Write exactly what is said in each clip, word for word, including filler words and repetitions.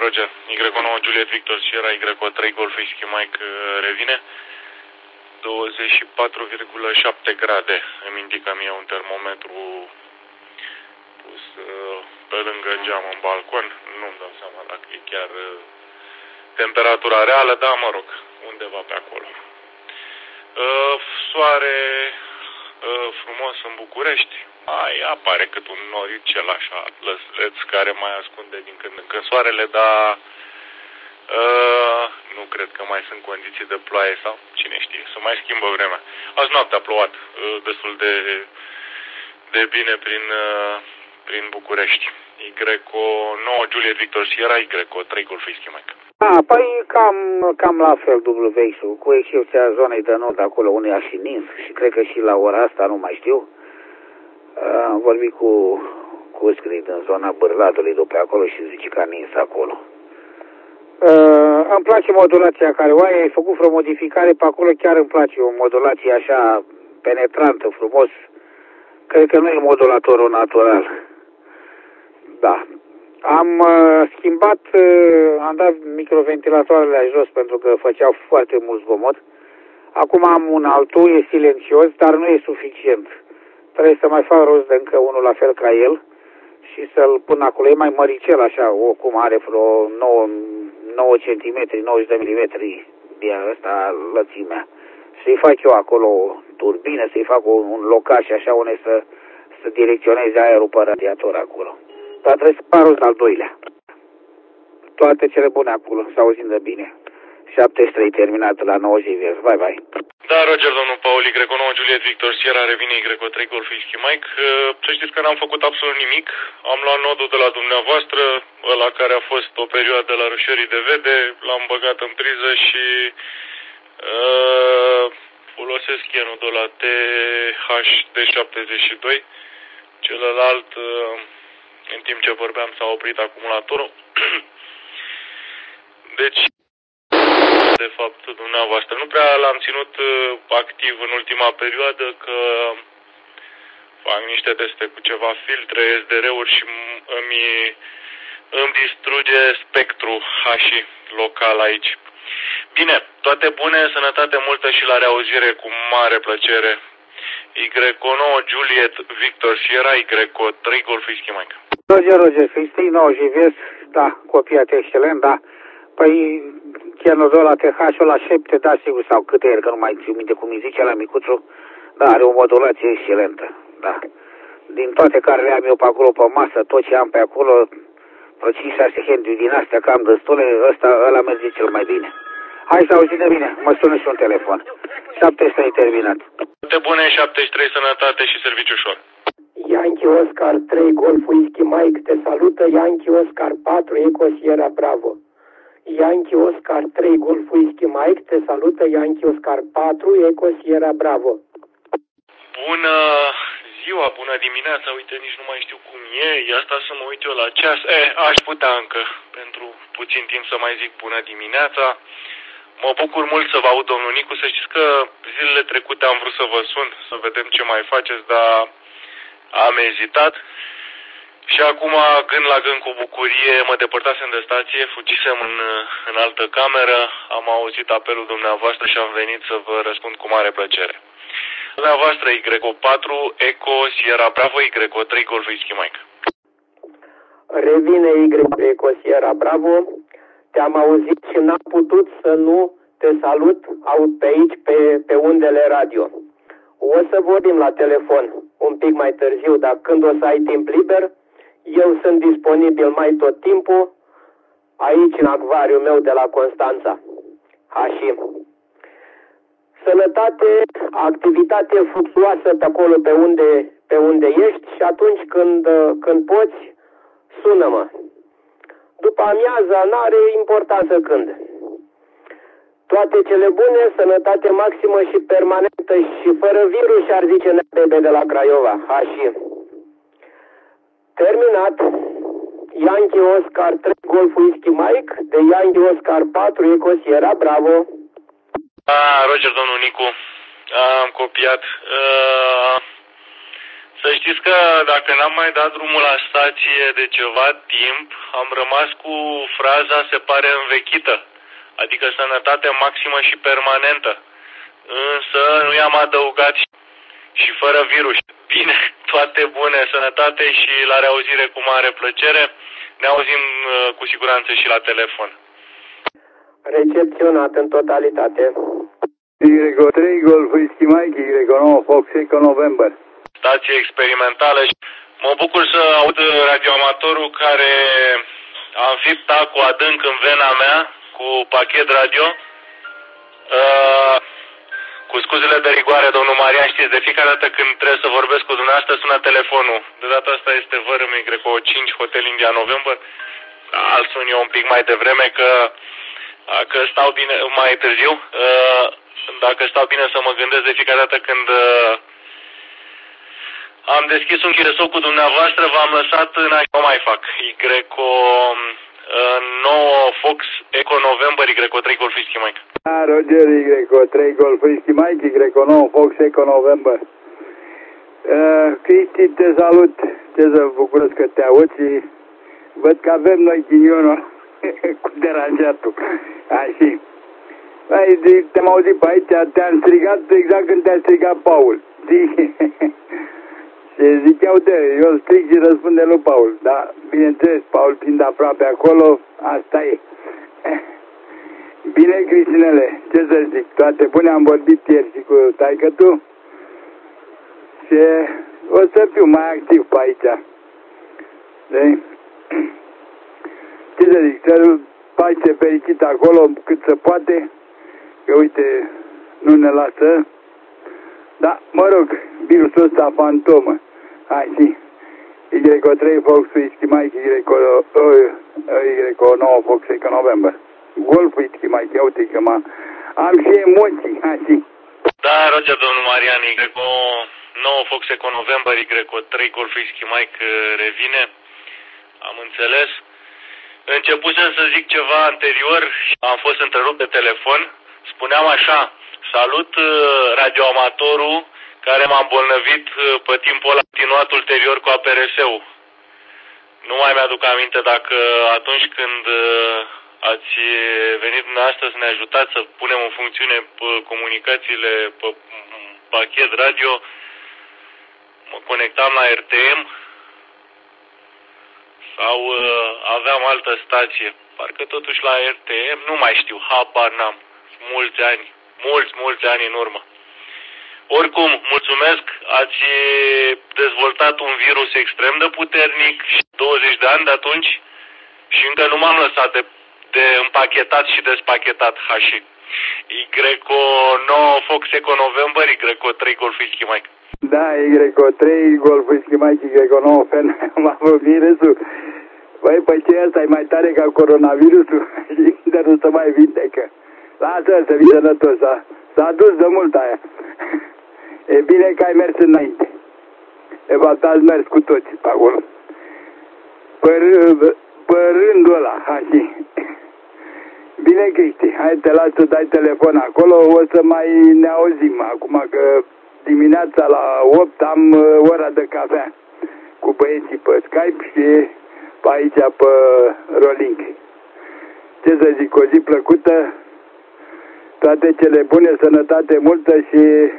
Roger, Y nouă Juliet Victor Sierra, Y trei Golf Whisky Mike revine. douăzeci și patru virgulă șapte grade, îmi indică mie un termometru pus pe lângă geam în balcon. Nu-mi dau seama dacă e chiar temperatura reală, dar mă rog, undeva pe acolo. Soare frumos în București. Mai apare cât un noricel așa, lăsleț, care mai ascunde din când în când soarele, dar uh, nu cred că mai sunt condiții de ploaie sau cine știe, să mai schimbă vremea. Azi noaptea a plouat uh, destul de, de bine prin, uh, prin București. Y nouă Juliet Victor Sierra, Y trei Golf Whisky Mike. A, păi cam, cam la fel W X-ul, cu excepția zonei de nord, acolo unde a și nins și cred că și la ora asta, nu mai știu. Am vorbit cu, cu Scrid în zona Bârladului după acolo și zice că a nins acolo. Uh, îmi place modulația care o ai, ai făcut vreo modificare pe acolo, chiar îmi place o modulație așa penetrantă, frumos. Cred că nu e modulatorul natural. Da. Am uh, schimbat, uh, am dat microventilatoarele jos pentru că făceau foarte mult zgomot. Acum am un altul, e silențios, dar nu e suficient. Trebuie să mai fac rost de încă unul la fel ca el și să-l pun acolo. E mai măricel așa, o, cum are vreo nouă centimetri, nouăzeci de milimetri de ăsta lățimea. Să-i fac eu acolo o turbină, să-i fac un, un locaș așa unde să, să direcționeze aerul pe radiator acolo. Dar trebuie să fac rost al doilea. Toate cele bune acolo, să auzim de bine. șaptezeci și trei terminat la nouăzeci vers. Bye, bye. Da, Roger, domnul Paul, Y nouă Juliet Victor Sierra revine Y trei Golf Whisky Mike. Să știți că n-am făcut absolut nimic. Am luat nodul de la dumneavoastră, ăla care a fost o perioadă la Rușiorii de Vede, l-am băgat în priză și uh, folosesc chenul de la T H D șaptezeci și doi. Celălalt, uh, în timp ce vorbeam, s-a oprit acumulatorul. Deci, de fapt, dumneavoastră. Nu prea l-am ținut activ în ultima perioadă, că fac niște teste cu ceva filtre, S D R-uri și îmi, îmi distruge spectru H local aici. Bine, toate bune, sănătate multă și la reauzire cu mare plăcere. Y nouă Juliet Victor Sierra, Y trei Golf Whisky Mike. Roger, Roger, Cristi, nouă J V S, da, copiat excelent, da. Păi, chenul la T H-ul la șapte, da, sigur, sau câte eri, că nu mai țiu minte cum îi zice la micuțul, da, are o modulație excelentă, da. Din toate care le am eu pe acolo pe masă, tot ce am pe acolo, vreo cinci șase handuri din astea, cam destule, ăsta, ăla merge cel mai bine. Hai să auzim de bine, mă sună și un telefon. șaptezeci și trei terminat. Toate bune, șaptezeci și trei, sănătate și serviciu ușor. Yankee Oscar trei Golf Whisky Mike, te salută Yankee Oscar patru Eco Sierra Bravo. Yankee Oscar trei Golf Whisky Mike, te salută Yankee Oscar patru Eco Sierra Bravo. Bună ziua, bună dimineața, uite, nici nu mai știu cum e, e asta să mă uit eu la ceas. Eh, aș putea încă, pentru puțin timp, să mai zic bună dimineața. Mă bucur mult să vă aud, domnul Nicu, să știți că zilele trecute am vrut să vă sun, să vedem ce mai faceți, dar am ezitat. Și acum, gând la gând cu bucurie, mă depărtasem de stație, fugisem în, în altă cameră, am auzit apelul dumneavoastră și am venit să vă răspund cu mare plăcere. Dumneavoastră, Y patru Eco Sierra Bravo, Y trei Golf Whisky Mike. Revine Y Eco Sierra Bravo, te-am auzit și n-am putut să nu te salut, aud pe aici, pe, pe undele radio. O să vorbim la telefon un pic mai târziu, dar când o să ai timp liber, eu sunt disponibil mai tot timpul aici în acvariul meu de la Constanța. Hașim. Sănătate, activitate fluxuoasă pe acolo pe unde, pe unde ești și atunci când, când poți, sună-mă. După amiaza n-are importanță când. Toate cele bune, sănătate maximă și permanentă și fără virus, și-ar zice Nebebe de la Craiova. Hașim. Terminat. Yankee Oscar trei Golf Whisky Mike de Yankee Oscar patru Eco Sierra Bravo. Ah, Roger, domnul Nicu, am copiat. Uh, Să știți că dacă n-am mai dat drumul la stație de ceva timp, am rămas cu fraza se pare învechită, adică sănătate maximă și permanentă. Însă nu i-am adăugat și fără virus. Bine, toate bune, sănătate și la reauzire cu mare plăcere. Ne auzim cu siguranță și la telefon. Recepționat în totalitate. Y trei Golf Whisky Mike, Y nouă Fox Echo November. Stație experimentală și mă bucur să aud radioamatorul care a înfipt cu adânc în vena mea cu pachet radio. Uh, cu scuzele de rigoare, domnul Marian, știți, de fiecare dată când trebuie să vorbesc cu dumneavoastră, sună telefonul. De data asta este vărâm Y cinci Hotel India November. Alt sun eu un pic mai devreme că, că stau bine, mai târziu, uh, dacă stau bine să mă gândesc de fiecare dată când uh, am deschis un chiresou cu dumneavoastră, v-am lăsat în așa, o mai fac. Y nouă Fox Echo November, Y trei Golf Whisky Mike. Da, Roger, Y trei Golf Whisky Mike, Y nouă Fox Echo November. Uh, Cristi, te salut, ce să bucură că te aud și văd că avem noi ghinionul cu deranjatul. Așa. Te-am auzit pe aici, te-am strigat exact când te-a strigat Paul. Și ziceau de, eu strig și răspunde lui Paul. Dar, bineînțeles, Paul fiind aproape acolo, asta e. Bine, Cristinele, ce să zic, toate bune, am vorbit ieri și cu taică-tu și o să fiu mai activ pe aici. De? Ce să zic, să pace fericit acolo cât se poate, că uite, nu ne lasă. Da, mă rog, virusul ăsta fantomă. Hai, și Y trei Fox Whisky Mike, Y nouă Fox Echo November. Golf Whisky Mike, ia uite că m-am... Am și emoții, hai, și. Da, Roger, domnul Marian, Y nouă Fox Echo November, Y trei Golf Whisky Mike revine. Am înțeles. Începusem să zic ceva anterior și am fost întrerupt de telefon. Spuneam așa, salut radioamatorul care m-a îmbolnăvit pe timpul ăla continuat ulterior cu A P R S-ul. Nu mai mi-aduc aminte dacă atunci când ați venit dumneavoastră să ne ajutați să punem în funcțiune comunicațiile pe pachet radio, mă conectam la R T M sau aveam altă stație. Parcă totuși la R T M, nu mai știu, habar n-am. Mulți ani, mulți, mulți ani în urmă. Oricum, mulțumesc, ați dezvoltat un virus extrem de puternic și douăzeci de ani de atunci și încă nu m-am lăsat de, de împachetat și despachetat hași. Y nouă Fox Echo November, Y trei Golf Whisky Mike. Da, Y trei Golf Whisky Mike, Y nouă F N, m-a făcut virusul. Băi, păi ce ăsta e mai tare ca coronavirusul și nu se mai vindecă. Lasă-l să fii sănătos, s-a dus de mult aia. E bine că ai mers înainte. E fapt, ați mers cu toți pe acolo. Pe, pe rândul ăla, așa. Bine, Cristi, hai te las să dai telefon acolo, o să mai ne auzim acum că dimineața la opt am ora de cafea cu băieții pe Skype și pe aici pe Rolling. Ce să zic, o zi plăcută, toate cele bune, sănătate multă și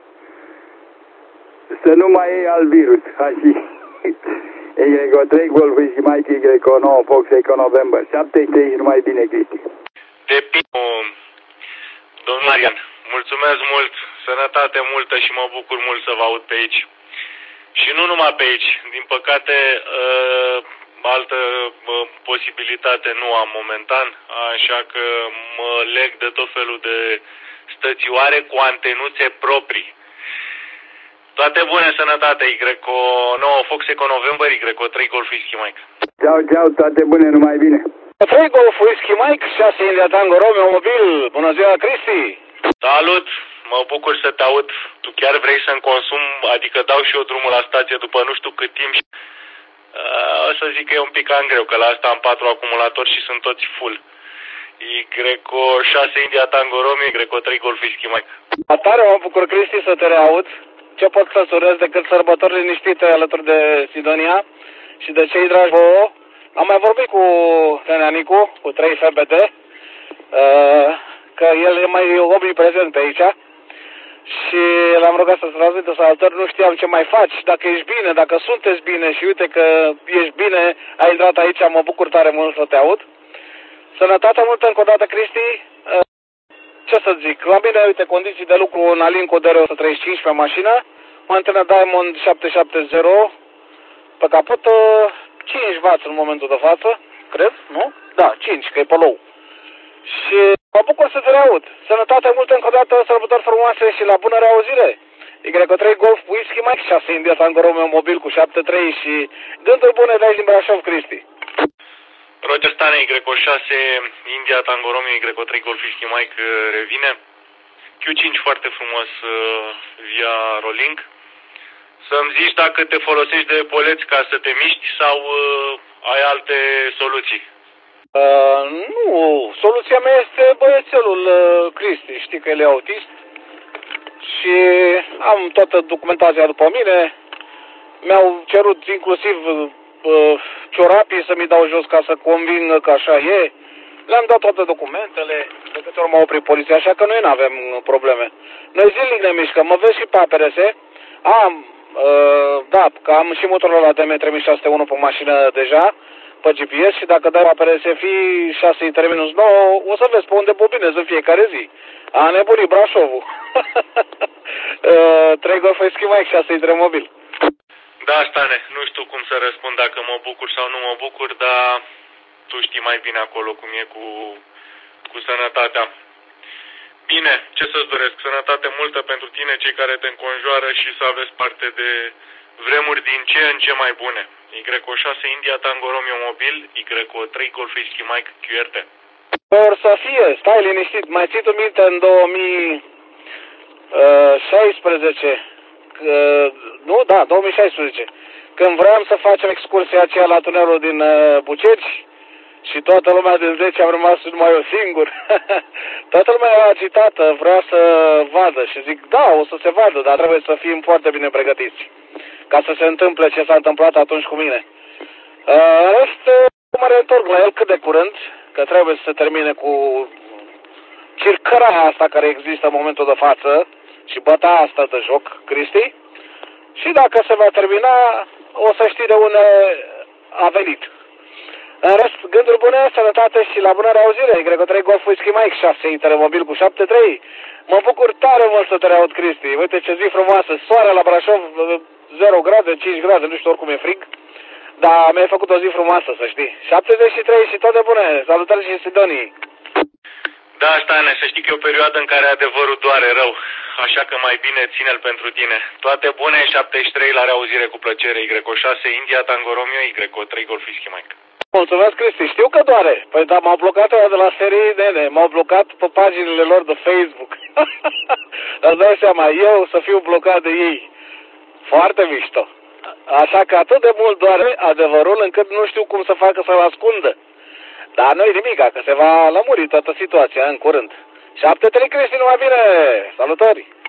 să nu mai iei al virus, așa. Y trei Golf Whisky Mike, Y nouă Fox Echo November. șapte trei numai bine, Cristi. Depinde, domnul Marian, mulțumesc mult, sănătate multă și mă bucur mult să vă aud pe aici. Și nu numai pe aici, din păcate, altă posibilitate nu am momentan, așa că mă leg de tot felul de stățioare cu antenuțe proprii. Toate bune, sănătate, Y nouă Fox Echo November, Y trei Golf Whisky Mike. Ceau, ceau, toate bune, numai bine. trei Golf Whisky Mike, șase India Tango Romeo Mobil. Bună ziua, Cristi! Salut, mă bucur să te aud. Tu chiar vrei să-mi consum, adică dau și eu drumul la stație după nu știu cât timp și... Uh, o să zic că e un pic cam greu, că la asta am patru acumulatori și sunt toți full. Y șase India Tango Romeo, Y trei Golf Whisky Mike. Atare, mă bucur, Cristi, să te reaud. ce pot să-ți urez decât sărbători liniștite alături de Sidonia și de cei dragi vouă. Am mai vorbit cu Neneanicu, cu trei F B D, că el e mai omniprezent pe aici și l-am rugat să-ți transmită salutări. Nu știam ce mai faci, dacă ești bine, dacă sunteți bine și uite că ești bine, ai intrat aici, mă bucur tare mult să te aud. Sănătate multă încă o dată, Cristi. Ce să zic, la mine, uite, condiții de lucru în Alinco D R o sută treizeci și cinci pe mașină, o antenă Diamond șapte șapte zero pe capot, cinci watt în momentul de față, cred, nu? Da, cinci, că e pe low. Și mă bucur să te reaud. Sănătate multă încă o dată, sărbători frumoase și la bună reauzire. Y trei Golf Whisky Mike șase India Tango Romeo mobil cu șapte trei și gânduri bune de aici din Brașov, Cristi. Roger Stane, Y șase India Tango Romeo, Y trei Golf Whisky Mike revine. Q cinci foarte frumos via Rolling. Să-mi zici dacă te folosești de poleți ca să te miști sau uh, ai alte soluții? Uh, nu, soluția mea este băiețelul uh, Cristi, știi că el e autist și am toată documentația după mine. Mi-au cerut inclusiv uh, ciorapii să mi dau jos ca să conving că așa e. Le-am dat toate documentele, de câte ori m-a oprit poliția, așa că noi nu avem probleme. Noi zilnic ne mișcăm, mă vezi și pe A P R S, am, uh, da, că am și motorul ăla D M trei șase zero unu pe mașină deja, pe G P S și dacă dai A P R S F șase I minus nouă, o să vezi pe unde bobinezi în fiecare zi. A nebunit Brașovul. uh, trei Golf Whisky Mike șase I trei mobil. Da, Stane, nu știu cum să răspund dacă mă bucur sau nu mă bucur, dar tu știi mai bine acolo cum e cu, cu sănătatea. Bine, ce să-ți doresc? Sănătate multă pentru tine, cei care te înconjoară și să aveți parte de vremuri din ce în ce mai bune. Y șase India Tango Romeo mobil, Y trei Golf Whisky Mike Q R T. Or să fie, stai liniștit, mai ții tu minte în două mii șaisprezece, că, nu, da, două mii șaisprezece, când vreau să facem excursia aceea la tunelul din uh, Buceci și toată lumea din zece am rămas numai eu singur. Toată lumea era agitată, vrea să vadă și zic, da, o să se vadă, dar trebuie să fim foarte bine pregătiți ca să se întâmple ce s-a întâmplat atunci cu mine. Uh, rest, mă reîntorc la el cât de curând, că trebuie să se termine cu circăraia asta care există în momentul de față și bătaia asta de joc, Cristi. Și dacă se va termina, o să știi de unde a venit. În rest, gânduri bune, sănătate și la bună reauzire. Y trei Golf Whisky Mike șase I mobil cu șapte trei. Mă bucur tare mult să te reaud, Cristi. Uite ce zi frumoasă. Soare la Brașov, zero grade, cinci grade, nu știu oricum e frig. Dar mi-ai făcut o zi frumoasă, să știi. șaptezeci și trei și toate bune. Salutări și Sidonii. Da, Stane, să știi că e o perioadă în care adevărul doare rău. Așa că mai bine ține-l pentru tine. Toate bune, șaptezeci și trei la reauzire cu plăcere. Y șase India Tango Romeo, Y trei Golf Whisky Mike. Mulțumesc, Cristi. Știu că doare. Păi da, m-au blocat de la serii nene. M-au blocat pe paginile lor de Facebook. Îți dai seama, eu să fiu blocat de ei. Foarte mișto. Așa că atât de mult doare adevărul încât nu știu cum să facă să-l ascundă. Dar nu-i nimica, că se va lămuri toată situația în curând. șapte trei Cristi, numai bine! Salutări!